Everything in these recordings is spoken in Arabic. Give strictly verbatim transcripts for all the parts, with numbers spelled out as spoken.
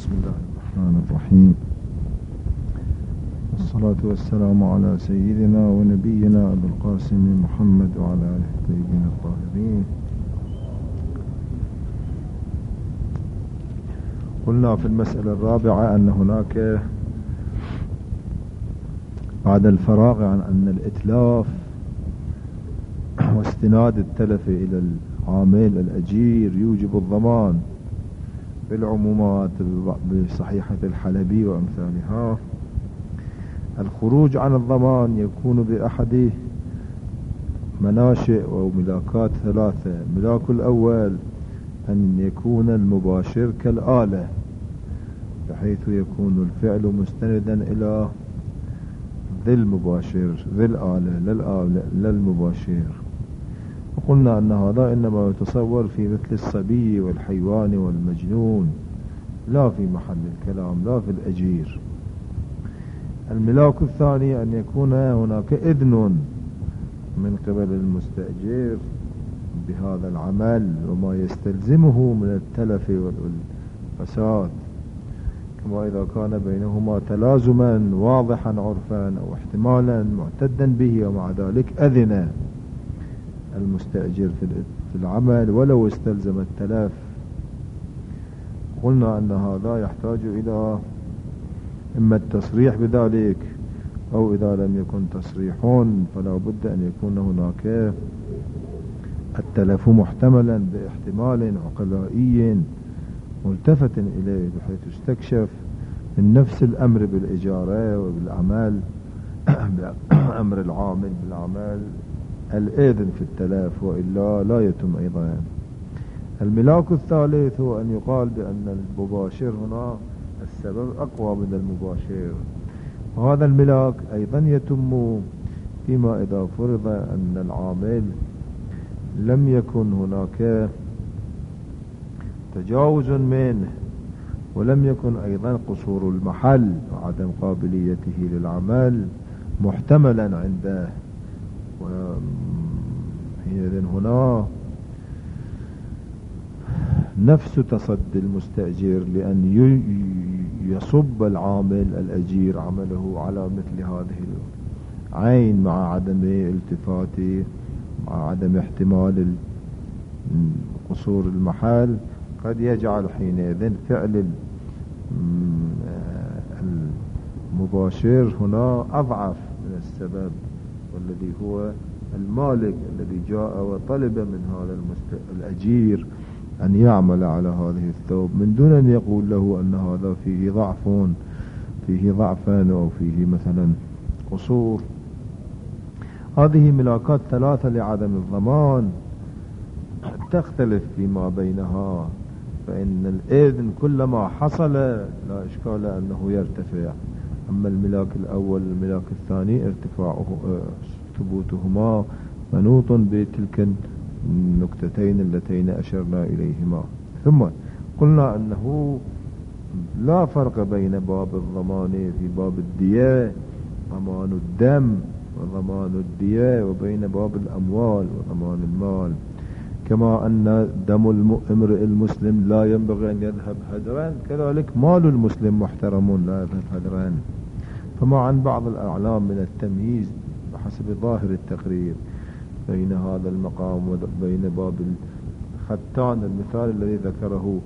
بسم الله الرحمن الرحيم، والصلاة والسلام على سيدنا ونبينا أبي القاسم محمد وعلى آله الطيبين الطاهرين. قلنا في المسألة الرابعة أن هناك بعد الفراغ عن أن الإتلاف واستناد التلف إلى العامل الأجير يوجب الضمان بالعمومات بصحيحة الحلبي وأمثالها. الخروج عن الضمان يكون بأحد مناشئ وملاكات ثلاثة. ملاك الأول أن يكون المباشر كالآلة، بحيث يكون الفعل مستندا إلى ذي المباشر ذي الآلة لا المباشر. وقلنا أن هذا إنما يتصور في مثل الصبي والحيوان والمجنون، لا في محل الكلام، لا في الأجير. الملاك الثاني أن يكون هناك إذن من قبل المستأجر بهذا العمل وما يستلزمه من التلف والفساد، كما إذا كان بينهما تلازما واضحا عرفا أو احتمالا معتدا به، ومع ذلك أذن المستأجر في العمل ولو استلزم التلف. قلنا أن هذا يحتاج إلى إما التصريح بذلك، أو إذا لم يكن تصريح فلا بد أن يكون هناك التلف محتملا باحتمال عقلائي ملتفت إليه، بحيث يستكشف من نفس الأمر بالإجارة وبالعمل أمر العامل بالعمل الإذن في التلف، وإلا لا يتم أيضا. الملاك الثالث هو أن يقال بأن المباشر هنا السبب أقوى من المباشر، وهذا الملاك أيضا يتم فيما إذا فرض أن العامل لم يكن هناك تجاوز منه، ولم يكن أيضا قصور المحل وعدم قابليته للعمل محتملا عنده. وحينئذ هنا نفس تصدي المستأجر لأن يصب العامل الأجير عمله على مثل هذه العين مع عدم التفاته، مع عدم احتمال قصور المحل، قد يجعل حينئذ فعل المباشر هنا أضعف من السبب، والذي هو المالك الذي جاء وطلب من هذا الأجير أن يعمل على هذه الثوب، من دون أن يقول له أن هذا فيه ضعف فيه ضعفا أو فيه مثلا قصور. هذه ملاكات ثلاثة لعدم الضمان تختلف فيما بينها، فإن الإذن كلما حصل لا إشكال أنه يرتفع. أما الملاك الأول الملاك الثاني ارتفاعه ثبوتهما منوط بتلك النكتتين اللتين أشرنا إليهما. ثم قلنا أنه لا فرق بين باب الضمان في باب الدية ضمان الدم وضمان الدية، وبين باب الأموال وضمان المال، كما أن دم الامرئ المسلم لا ينبغي أن يذهب هدرا، كذلك مال المسلم محترم لا يذهب هدرا. فما عن بعض الأعلام من التمييز بحسب ظاهر التقرير بين هذا المقام وبين باب الختان، المثال الذي ذكره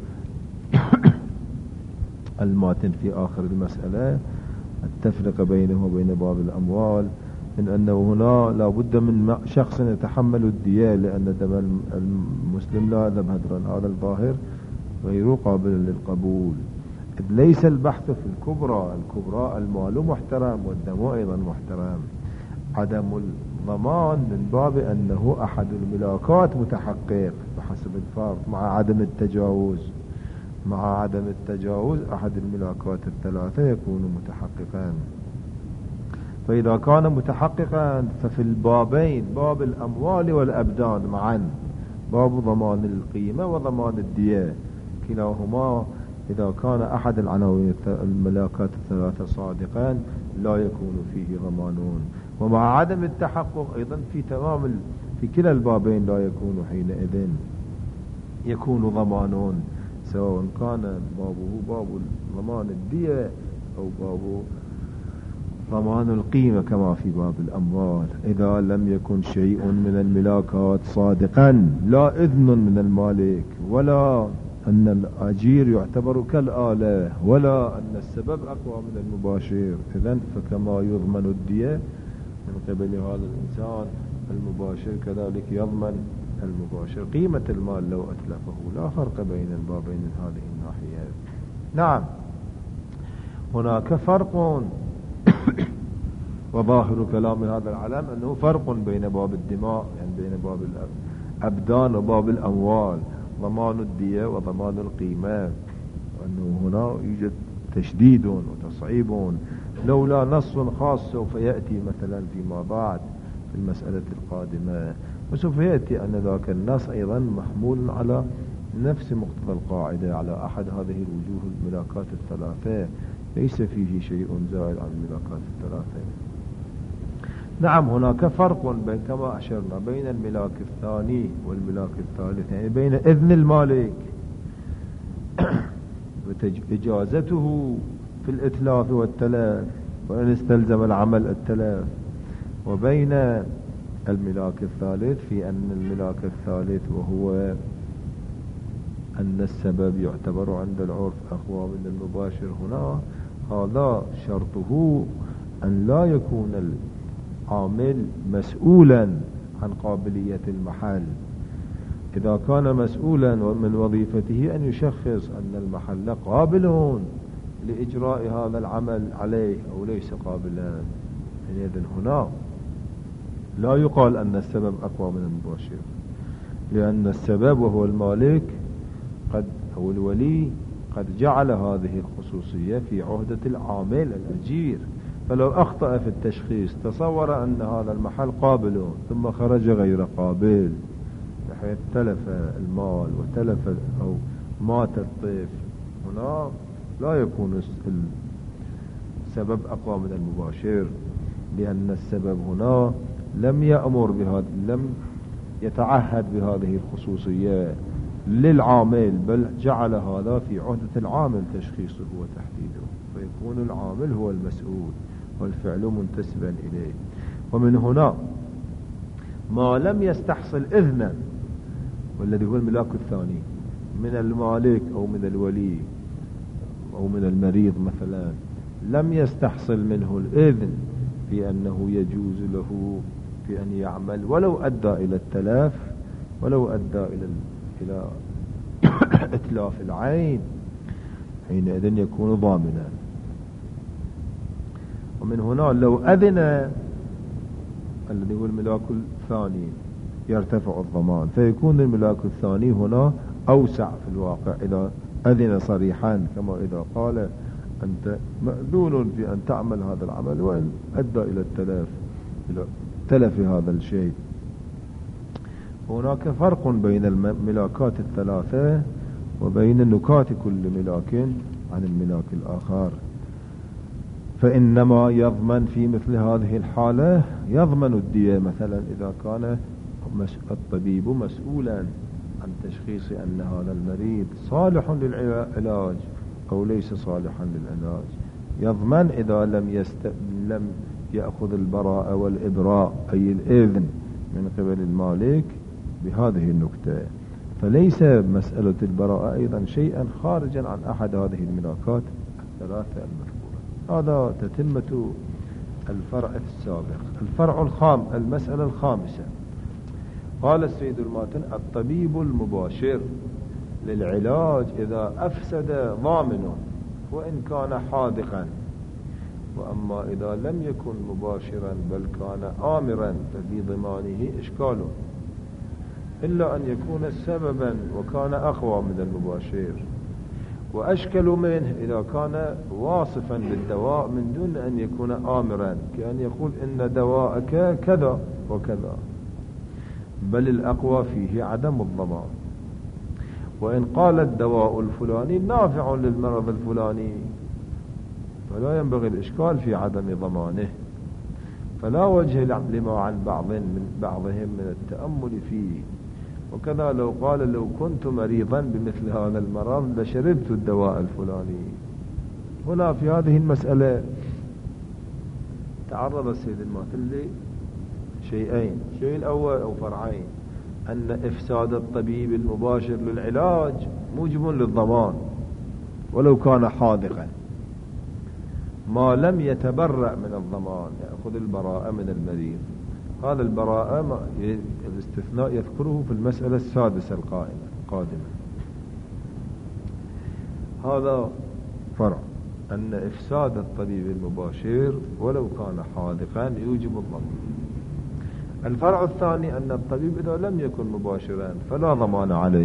الماتن في آخر المسألة، التفرقة بينه وبين باب الأموال، من أنه هنا لا بد من شخص يتحمل الدية، لأن دم المسلم لا يذهب هدرا. هذا الظاهر غير قابل للقبول، إذ ليس البحث في الكبرى. الكبرى المال محترم والدم أيضا محترم. عدم الضمان من باب أنه أحد الملاكات متحقق بحسب الفرق، مع عدم التجاوز مع عدم التجاوز أحد الملاكات الثلاثة يكون متحققا. فإذا كان متحققا ففي البابين، باب الأموال والأبدان معا، باب ضمان القيمة وضمان الدية، كلاهما إذا كان أحد العناوين الملاكات الثلاثة صادقا لا يكون فيه ضمانون. ومع عدم التحقق أيضا في تمام في كلا البابين لا يكون حينئذ يكون ضمانون، سواء كان بابه باب ضمان الدية أو باب ضمان القيمة كما في باب الأموال. إذا لم يكن شيء من الملاكات صادقا، لا إذن من المالك، ولا أن الأجير يعتبر كالآلة، ولا أن السبب أقوى من المباشر، إذن فكما يضمن الدية من قبل هذا الإنسان المباشر كذلك يضمن المباشر قيمة المال لو أتلفه. لا فرق بين البابين من هذه الناحية. نعم، هناك فرق وظاهر كلام هذا العلم أنه فرق بين باب الدماء، يعني بين باب الأبدان وباب الأموال، ضمان الدية وضمان القيمة، وأنه هنا يوجد تشديد وتصعيب لولا نص خاص سوف يأتي مثلا فيما بعد في المسألة القادمة، وسوف يأتي أن ذاك النص أيضا محمول على نفس مقتضى القاعدة، على أحد هذه الوجوه الملاكات الثلاثة، ليس فيه شيء زائد عن الملاكات الثلاثة. نعم، هناك فرق بين كما أشرنا بين الملاك الثاني والملاك الثالث، يعني بين إذن المالك وإجازته في الإتلاف والتلاف وإن استلزم العمل التلاف، وبين الملاك الثالث في أن الملاك الثالث وهو أن السبب يعتبر عند العرف أقوى من المباشر. هنا هذا شرطه أن لا يكون العامل مسؤولا عن قابلية المحل. إذا كان مسؤولا من وظيفته أن يشخص أن المحل قابل لإجراء هذا العمل عليه أو ليس قابلا، إذن هنا لا يقال أن السبب أقوى من المباشر، لأن السبب وهو المالك قد أو الولي قد جعل هذه الخصوصية في عهدة العامل الأجير، فلو أخطأ في التشخيص تصور أن هذا المحل قابل ثم خرج غير قابل بحيث تلف المال وتلف أو مات الطفل، هنا لا يكون السبب أقوى من المباشر، لأن السبب هنا لم يأمر بهذا، لم يتعهد بهذه الخصوصية للعامل، بل جعل هذا في عهدة العامل تشخيصه وتحديده، فيكون العامل هو المسؤول والفعل منتسبا إليه. ومن هنا ما لم يستحصل إذنا، والذي هو الملاك الثاني من المالك أو من الولي أو من المريض مثلا، لم يستحصل منه الإذن في أنه يجوز له في أن يعمل ولو أدى إلى التلاف، ولو أدى إلى إلى إتلاف العين، حينئذ يكون ضامنا. ومن هنا لو أذن الذي هو الملاك الثاني يرتفع الضمان، فيكون الملاك الثاني هنا أوسع في الواقع إذا أذن صريحا، كما إذا قال أنت مأذون في أن تعمل هذا العمل وإن أدى إلى التلاف إلى تلف هذا الشيء. هناك فرق بين الملاكات الثلاثة وبين نكات كل ملاك عن الملاك الآخر. فإنما يضمن في مثل هذه الحالة يضمن الدية مثلا إذا كان الطبيب مسؤولا عن تشخيص أن هذا المريض صالح للعلاج أو ليس صالحا للعلاج، يضمن إذا لم يست... لم يأخذ البراءة والإبراء أي الإذن من قبل المالك بهذه النكتة. فليس مسألة البراءة أيضا شيئا خارجا عن أحد هذه الملاكات الثلاثة المذكورة. هذا تتمة الفرع السابق. الفرع الخام المسألة الخامسة، قال السيد الماتن: الطبيب المباشر للعلاج إذا أفسد ضامنه وإن كان حاذقا، وأما إذا لم يكن مباشرا بل كان آمرا ففي ضمانه إشكال، إلا أن يكون سببا وكان أقوى من المباشر، وأشكل منه إذا كان واصفا بالدواء من دون أن يكون آمرا، كأن يقول إن دواءك كذا وكذا، بل الأقوى فيه عدم الضمان. وإن قال الدواء الفلاني نافع للمرض الفلاني فلا ينبغي الإشكال في عدم ضمانه، فلا وجه لما عن بعض من بعضهم من التأمل فيه، وكذا لو قال لو كنت مريضا بمثل هذا المرض لشربت الدواء الفلاني. هنا في هذه المسألة تعرض السيد المعتلي شيئين، الشيء الأول أو فرعين: أن إفساد الطبيب المباشر للعلاج موجب للضمان ولو كان حاذقا، ما لم يتبرأ من الضمان، يأخذ البراءة من المريض. هذا البراءة الاستثناء يذكره في المسألة السادسة القائمة القادمة. هذا فرع، أن إفساد الطبيب المباشر ولو كان حاذقا يوجب الضمان. الفرع الثاني أن الطبيب إذا لم يكن مباشرا فلا ضمان عليه،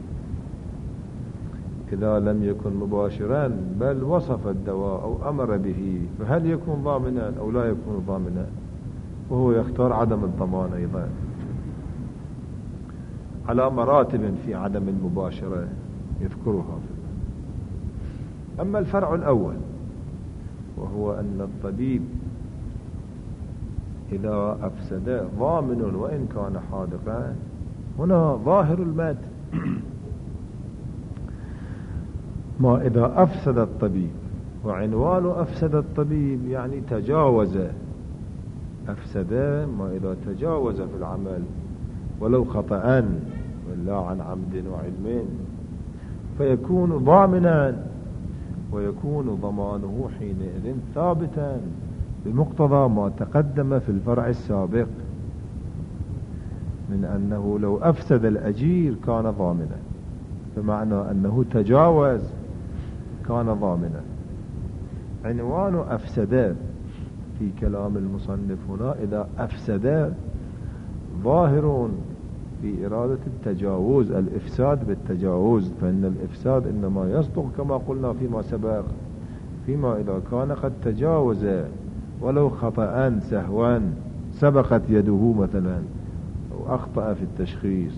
إذا لم يكن مباشرا بل وصف الدواء أو أمر به، فهل يكون ضامنا أو لا يكون ضامنا؟ وهو يختار عدم الضمان أيضا على مراتب في عدم المباشرة يذكرها. أما الفرع الأول وهو أن الطبيب إذا أفسد ضامن وإن كان حاذقا، هنا ظاهر المات ما إذا أفسد الطبيب، وعنوان أفسد الطبيب يعني تجاوز، أفسد ما إذا تجاوز في العمل ولو خطأ ولا عن عمد وعلم، فيكون ضامنا ويكون ضمانه حينئذ ثابتا بمقتضى ما تقدم في الفرع السابق من أنه لو أفسد الأجير كان ضامنا، بمعنى أنه تجاوز كان ضامنا. عنوان أفسد في كلام المصنف هنا إذا أفسد ظاهر في إرادة التجاوز، الإفساد بالتجاوز، فإن الإفساد إنما يصدق كما قلنا فيما سبق فيما إذا كان قد تجاوز ولو خطأ سهوا سبقت يده مثلا أو أخطأ في التشخيص،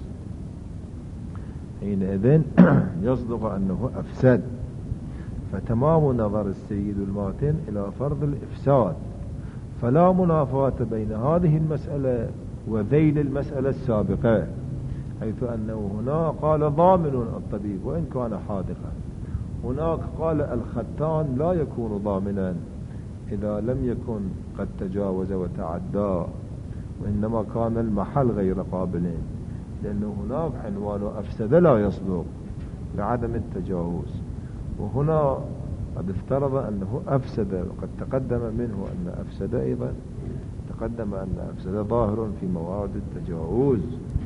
حينئذ يصدق أنه أفسد. فتمام نظر السيد الماتن إلى فرض الإفساد، فلا منافاة بين هذه المسألة وذيل المسألة السابقة، حيث أنه هنا قال ضامن الطبيب وإن كان حاذقا، هناك قال الختان لا يكون ضامنا إذا لم يكن قد تجاوز وتعدى، وإنما كان المحل غير قابل، لأنه هناك عنوان أفسد لا يصدق لعدم التجاوز، وهنا قد افترض أنه أفسد، وقد تقدم منه أن أفسد أيضا تقدم أن أفسد ظاهر في موارد التجاوز.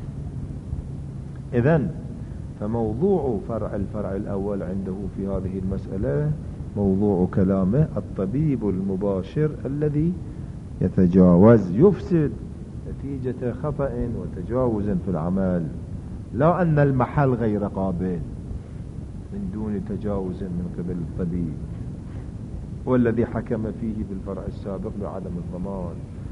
إذن فموضوع فرع الفرع الأول عنده في هذه المسألة موضوع كلامه الطبيب المباشر الذي يتجاوز يفسد نتيجة خطأ وتجاوز في العمل، لا أن المحل غير قابل من دون تجاوز من قبل الطبيب، والذي حكم فيه بالفرع السابق بعدم الضمان.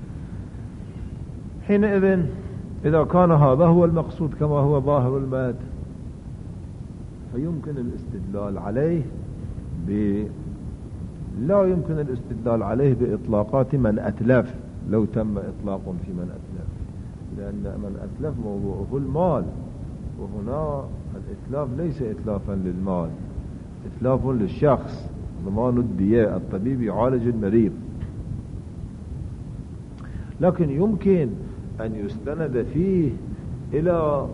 حينئذ إذا كان هذا هو المقصود كما هو ظاهر المات، فيمكن الاستدلال عليه ب لا يمكن الاستدلال عليه بإطلاقات من أتلف لو تم إطلاق في من أتلف، لأن من أتلف موضوعه المال، وهنا الإتلاف ليس إتلافا للمال، إتلاف للشخص، ضمان الدية، الطبيب يعالج المريض. لكن يمكن أن يستند فيه إلى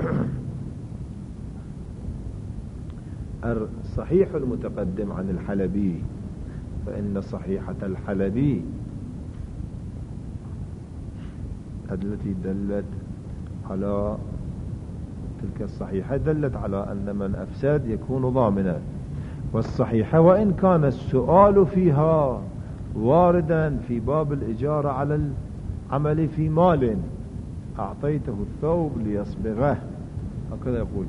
الصحيح المتقدم عن الحلبي، فإن صحيحة الحلبي التي دلت على تلك الصحيحة دلت على أن من أفسد يكون ضامنا، والصحيحة وإن كان السؤال فيها واردا في باب الإجارة على العمل في مال أعطيته الثوب ليصبغه، هكذا يقول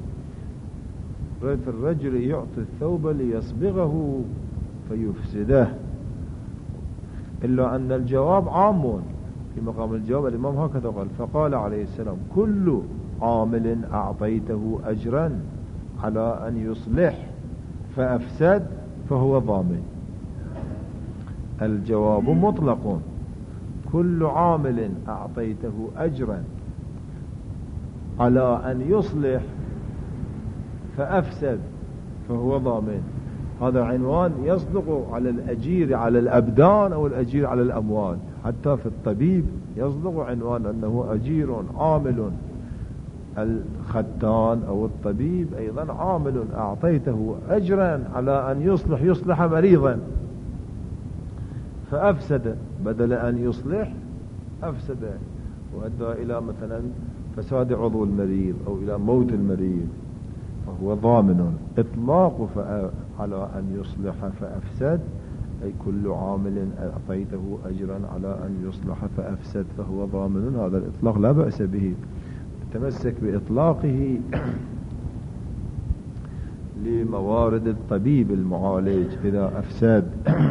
الرجل يعطي الثوب ليصبغه فيفسده، إلا أن الجواب عام في مقام الجواب. الإمام هكذا قال، فقال عليه السلام كل عامل أعطيته أجرا على أن يصلح فأفسد فهو ضامن. الجواب مطلق، كل عامل أعطيته أجرا على أن يصلح فأفسد فهو ضامن. هذا عنوان يصدق على الأجير على الأبدان أو الأجير على الأموال. حتى في الطبيب يصدق عنوان أنه أجير عامل. الختان أو الطبيب أيضا عامل، أعطيته أجرا على أن يصلح يصلح مريضا فأفسد، بدل أن يصلح أفسد وأدى إلى مثلا فساد عضو المريض أو إلى موت المريض فهو ضامن. إطلاق على أن يصلح فأفسد أي كل عامل أعطيته أجرا على أن يصلح فأفسد فهو ضامن. هذا الإطلاق لا بأس به، تمسك بإطلاقه لموارد الطبيب المعالج إذا أفسد.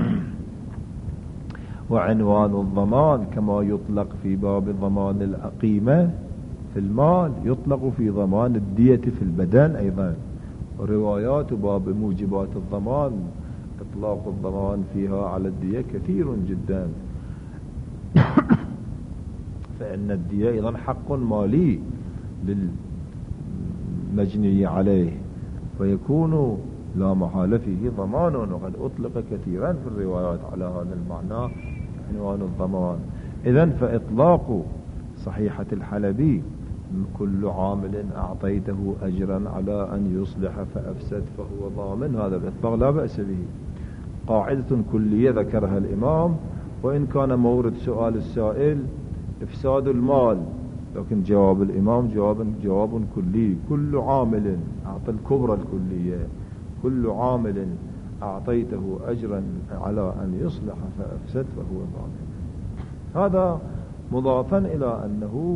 وعنوان الضمان كما يطلق في باب ضمان الأقيمة في المال يطلق في ضمان الدية في البدن أيضا. وروايات باب موجبات الضمان إطلاق الضمان فيها على الدية كثير جدا. فإن الدية أيضا حق مالي للمجني عليه فيكون لا محالة فيه ضمان، وقد أطلق كثيرا في الروايات على هذا المعنى عنوان الضمان. إذن فإطلاق صحيحة الحلبي كل عامل أعطيته أجرا على أن يصلح فأفسد فهو ضامن، هذا الإطلاق لا بأس به. قاعدة كلية ذكرها الإمام، وإن كان مورد سؤال السائل إفساد المال، لكن جواب الإمام جواب جواب كلي. كل عامل أعطى الكبرى الكلية، كل عامل أعطيته أجرا على أن يصلح فأفسد فهو ضامن. هذا مضافا إلى أنه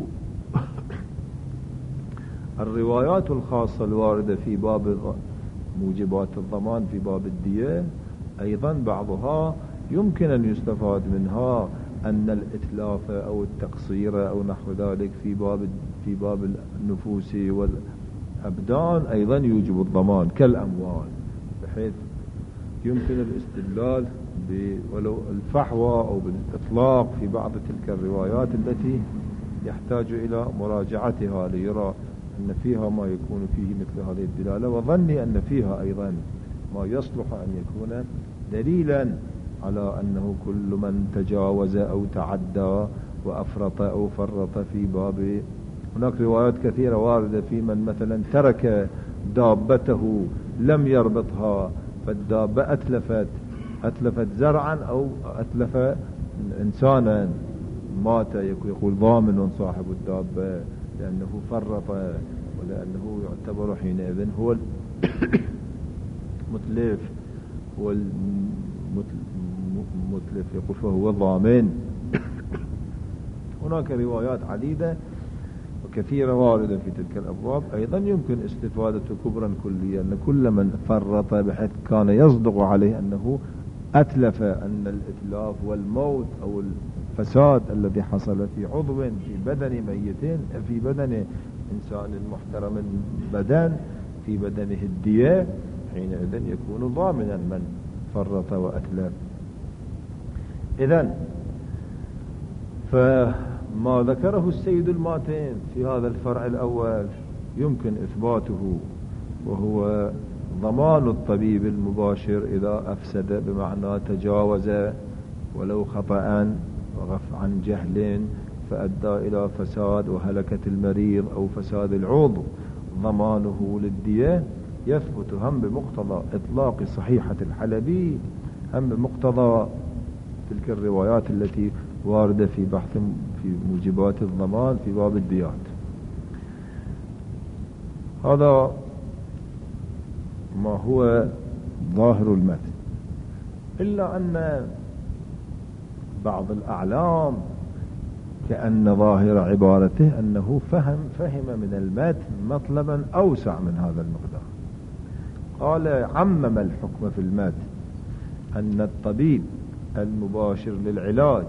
الروايات الخاصة الواردة في باب موجبات الضمان في باب الدية أيضا بعضها يمكن أن يستفاد منها أن الإتلاف أو التقصير أو نحو ذلك في باب في باب النفوس والأبدان أيضا يوجب الضمان كالأموال، بحيث يمكن الاستدلال ولو الفحوى أو بالإطلاق في بعض تلك الروايات التي يحتاج إلى مراجعتها ليرى أن فيها ما يكون فيه مثل هذه الدلالة، وظني أن فيها أيضا ما يصلح أن يكون دليلا على أنه كل من تجاوز أو تعدى وأفرط أو فرط في باب. هناك روايات كثيرة واردة في من مثلا ترك دابته لم يربطها فالدابة أتلفت أتلفت زرعا أو أتلف إنسانا مات، يقول ضامن صاحب الدابة لأنه فرط ولأنه يعتبر حينئذ هو المتلف هو المتلف يقول فهو ضامن. هناك روايات عديدة وكثيرة واردة في تلك الأبواب أيضا يمكن استفادة كبرا كليا أن كل من فرط بحيث كان يصدق عليه أنه أتلف، أن الإتلاف والموت أو الفساد الذي حصل في عضو في بدن ميت في بدن إنسان محترم بدن في بدنه الدية حينئذ يكون ضامنا من فرط وأتلف. إذن فما ذكره السيد الماتين في هذا الفرع الأول يمكن إثباته، وهو ضمان الطبيب المباشر إذا أفسد بمعنى تجاوز ولو خطأ وغف عن جهل فأدى إلى فساد وهلكة المريض أو فساد العضو، ضمانه للدية يثبت هم بمقتضى إطلاق صحيحة الحلبي هم بمقتضى تلك الروايات التي واردة في بحث في موجبات الضمان في باب الديات. هذا ما هو ظاهر المتن، إلا أن بعض الأعلام كأن ظاهر عبارته أنه فهم فهم من المتن مطلبا أوسع من هذا المقدار. قال عمم الحكم في المتن أن الطبيب المباشر للعلاج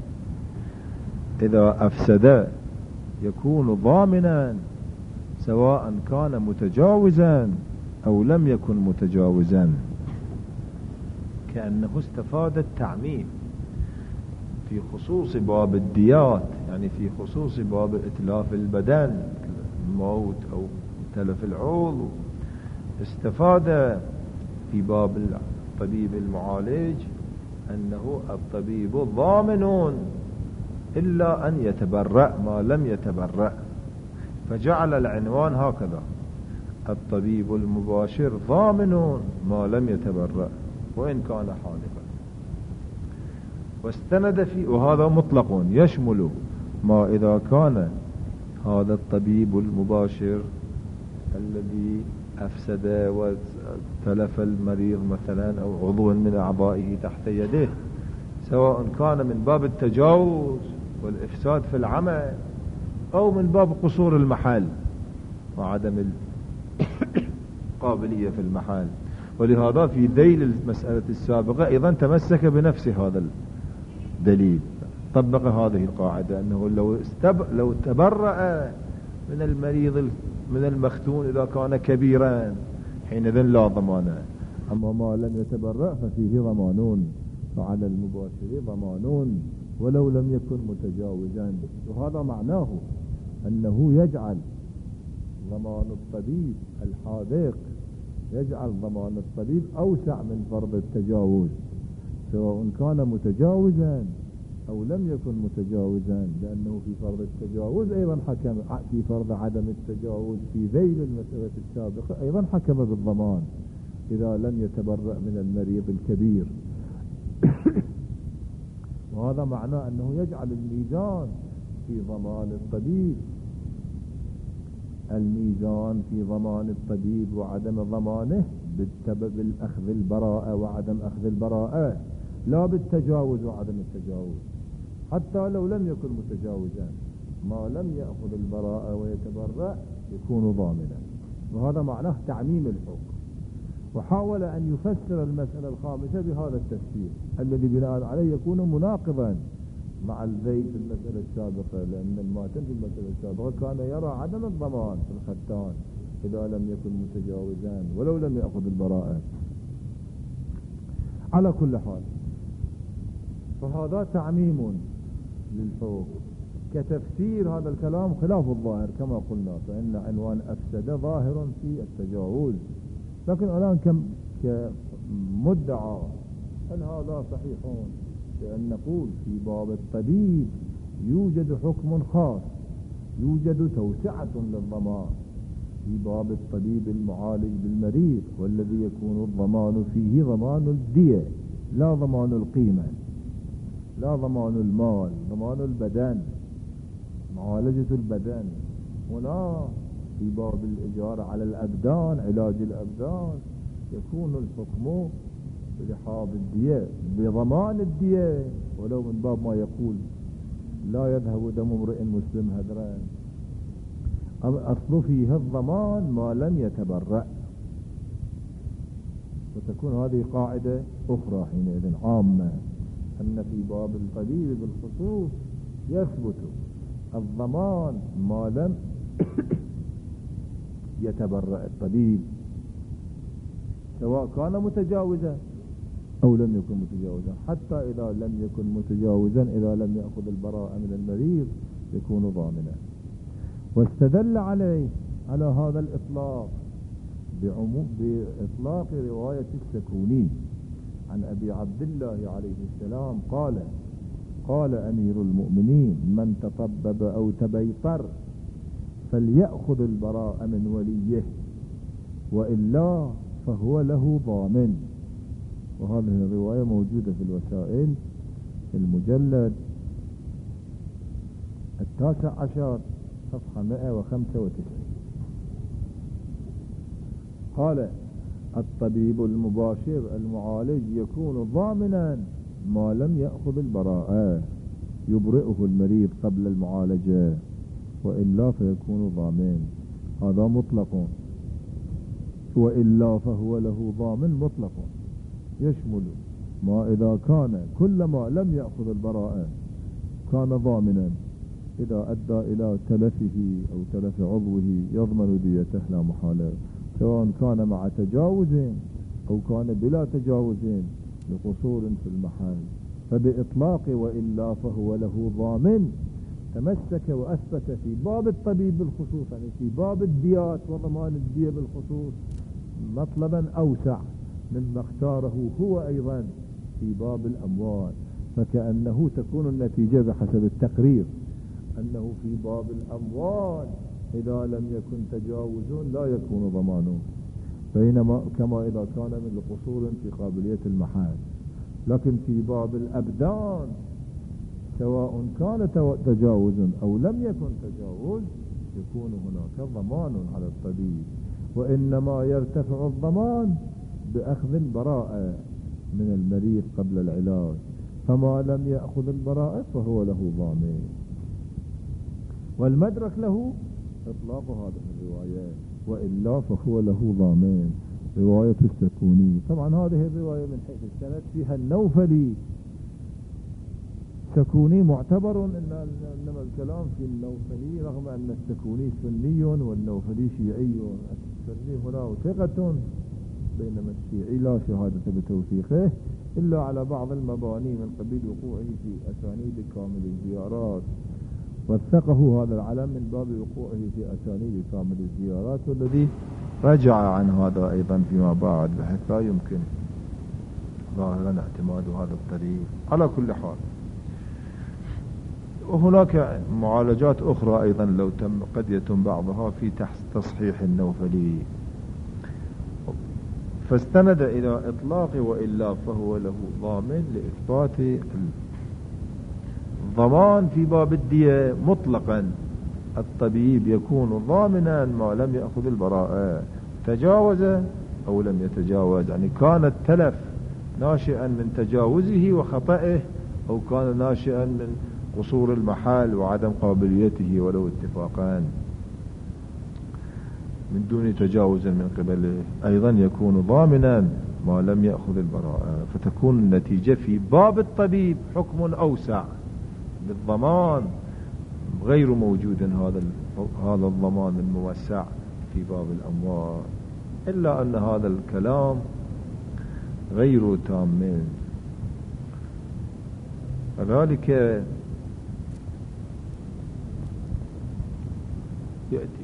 إذا أفسد يكون ضامنا سواء كان متجاوزا أو لم يكن متجاوزا، كأنه استفاد التعميم في خصوص باب الديات، يعني في خصوص باب إتلاف البدن الموت أو تلف العضو. استفاد في باب الطبيب المعالج أنه الطبيب ضامن إلا أن يتبرأ ما لم يتبرأ، فجعل العنوان هكذا: الطبيب المباشر ضامن ما لم يتبرأ وإن كان حالفا. واستند في، وهذا مطلق يشمل ما إذا كان هذا الطبيب المباشر الذي أفسد وتلف المريض مثلا أو عضو من أعضائه تحت يده، سواء كان من باب التجاوز والإفساد في العمل أو من باب قصور المحل وعدم القابلية في المحل. ولهذا في ذيل المسألة السابقة أيضا تمسك بنفس هذا الدليل، طبق هذه القاعدة أنه لو, استب... لو تبرأ من المريض من المختون إذا كان كبيرا حينئذ لا ضمان، أما ما لم يتبرأ ففيه ضمانون، فعلى المباشر ضمانون ولو لم يكن متجاوزا. وهذا معناه أنه يجعل ضمان الطبيب الحاذق، يجعل ضمان الطبيب أوسع من فرض التجاوز، سواء كان متجاوزا أو لم يكن متجاوزا، لأنه في فرض التجاوز أيضا حكم، في فرض عدم التجاوز في ذيل المسألة السابقة أيضا حكم بالضمان إذا لم يتبرأ من المريض الكبير. وهذا معناه أنه يجعل الميزان في ضمان الطبيب، الميزان في ضمان الطبيب وعدم ضمانه بالأخذ البراءة وعدم أخذ البراءة، لا بالتجاوز وعدم التجاوز، حتى لو لم يكن متجاوزا ما لم يأخذ البراءة ويتبرأ يكون ضامنا. وهذا معناه تعميم الحكم. وحاول أن يفسر المسألة الخامسة بهذا التفسير الذي بناء عليه يكون مناقضا مع الذيل في المسألة السابقة، لأن الماتن في المسألة السابقة كان يرى عدم الضمان في الختان إذا لم يكن متجاوزا ولو لم يأخذ البراءة. على كل حال فهذا تعميم للحكم كتفسير هذا الكلام خلاف الظاهر كما قلنا، فإن عنوان أفسد ظاهر في التجاوز، لكن الآن كمدعى هل هذا صحيح؟ لأن نقول في باب الطبيب يوجد حكم خاص، يوجد توسعة للضمان في باب الطبيب المعالج بالمريض، والذي يكون الضمان فيه ضمان الدية لا ضمان القيمة، لا ضمان المال، ضمان البدن، معالجة البدن. هنا في باب الإجارة على الأبدان، علاج الأبدان، يكون الحكم بلحاظ الدية بضمان الدية، ولو من باب ما يقول لا يذهب دم امرئ مسلم هدرا. أصل فيه الضمان ما لم يتبرأ، وتكون هذه قاعدة أخرى حينئذ عامة، أن في باب الطبيب بالخصوص يثبت الضمان ما لم يتبرأ الطبيب، سواء كان متجاوزا أو لم يكن متجاوزا، حتى إذا لم يكن متجاوزا إذا لم يأخذ البراءة من المريض يكون ضامنا. واستدل عليه على هذا الإطلاق بعموم بإطلاق رواية السكوني عن أبي عبد الله عليه السلام قال: قال أمير المؤمنين: من تطبب أو تبيطر فليأخذ البراءة من وليه، وإلا فهو له ضامن. وهذه الرواية موجودة في الوسائل المجلد التاسع عشر صفحة مئة وخمسة وتسعين. قال: الطبيب المباشر المعالج يكون ضامنا ما لم يأخذ البراءة، يبرئه المريض قبل المعالجة، وإلا فيكون ضامن. هذا مطلق، وإلا فهو له ضامن مطلق، يشمل ما إذا كان كل ما لم يأخذ البراءة كان ضامنا، إذا أدى إلى تلفه أو تلف عضوه يضمن ديته لا محالة، سواء كان مع تجاوز أو كان بلا تجاوز لقصور في المحل. فبإطلاق وإلا فهو له ضامن تمسك وأثبت في باب الطبيب بالخصوص، يعني في باب الديات وضمان الدية بالخصوص، مطلبا أوسع مما اختاره هو أيضا في باب الأموال. فكأنه تكون النتيجة بحسب التقرير أنه في باب الأموال إذا لم يكن تجاوز لا يكون ضمانه، بينما كما إذا كان من قصور في قابلية المحال. لكن في باب الأبدان سواء كان تجاوز أو لم يكن تجاوز يكون هناك ضمان على الطبيب، وإنما يرتفع الضمان بأخذ البراءة من المريض قبل العلاج، فما لم يأخذ البراءة فهو له ضامن. والمدرك له إطلاق هذه الرواية، وإلا فهو له ضامن. رواية السكوني طبعا هذه الرواية من حيث السند فيها النوفلي سكوني معتبر، إنما الكلام في النوفلي رغم أن السكوني سني والنوفلي شيعي. السني هنا ثقة بينما الشيعي لا شهادة بتوثيقه إلا على بعض المباني من قبيل وقوعه في أسانيد كامل الزيارات، وثقه هذا العلم من باب وقوعه في أسانيد كامل الزيارات، والذي رجع عن هذا أيضا فيما بعد، بحيث لا يمكن ظاهرا اعتماد هذا الطريق. على كل حال وهناك معالجات أخرى أيضا لو تم قد يتم بعضها في تصحيح النوفلي، فاستند إلى إطلاق وإلا فهو له ضامن لإثبات الضمان في باب الدية مطلقا. الطبيب يكون ضامنا ما لم يأخذ البراءة، تجاوز أو لم يتجاوز، يعني كان التلف ناشئا من تجاوزه وخطئه أو كان ناشئا من قصور المحال وعدم قابليته ولو اتفاقا من دون تجاوز من قبله، أيضا يكون ضامنا ما لم يأخذ البراءة. فتكون النتيجة في باب الطبيب حكم أوسع بالضمان، غير موجود هذا هذا الضمان الموسع في باب الأموال، إلا أن هذا الكلام غير تام. وذلك يأتي